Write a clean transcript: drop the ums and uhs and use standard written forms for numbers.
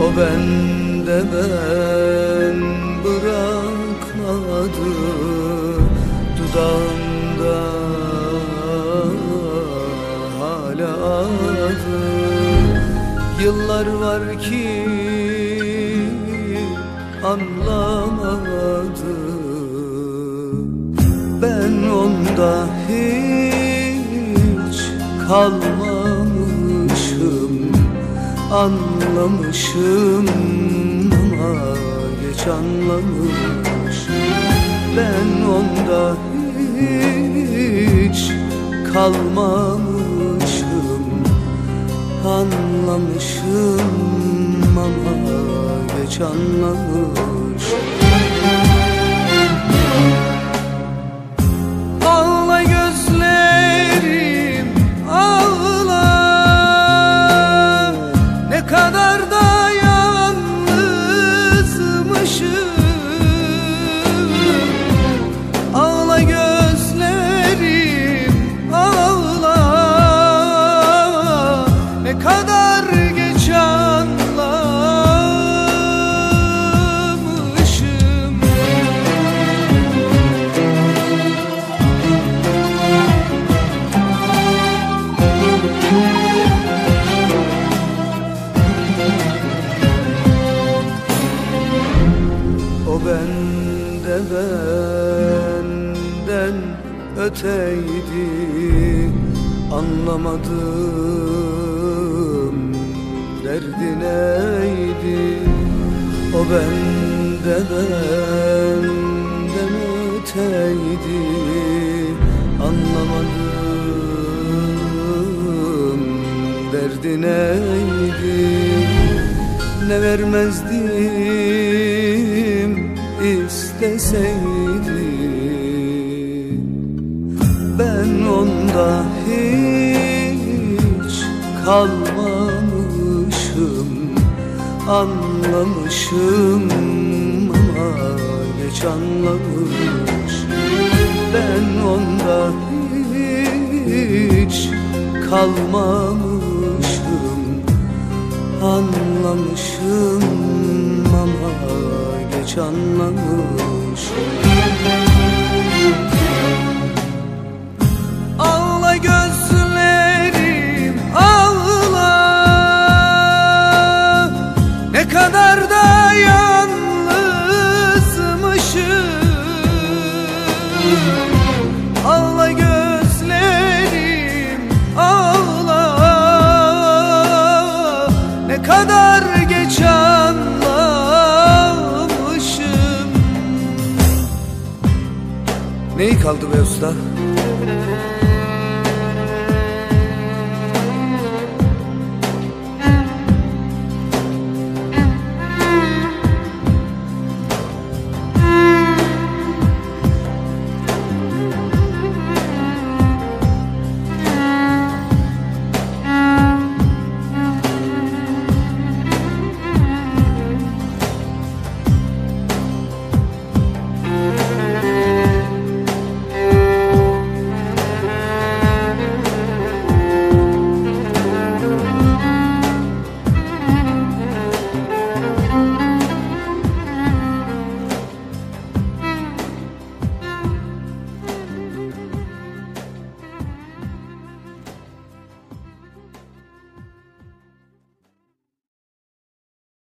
bende ben bırakmadı, dudağımda hala adı. Yıllar var ki anlamadı, ben onda hiç kalmamışım. Anlamışım ama geç anlamış. Ben onda hiç kalmamışım. Anlamışım ama geç anlamış. Ağla gözlerim ağla, ne kadar da yalnızmışım. Ağla gözlerim ağla, ne kadar geç anlamışım. O bende benden öteydi, anlamadım derdi neydi. O bende benden öteydi, anlamadım derdi neydi. Ne vermezdim isteseydi, ben onda hiç kalmamışım. Anlamışım ama geç anlamış. Ben onda hiç kalmamışım. Anlamışım ama geç anlamış. Ağla gözlerim ağla, ne kadar da yalnızmışım. Ağla gözlerim ağla, ne kadar geç anlamışım. Neyi kaldı be usta?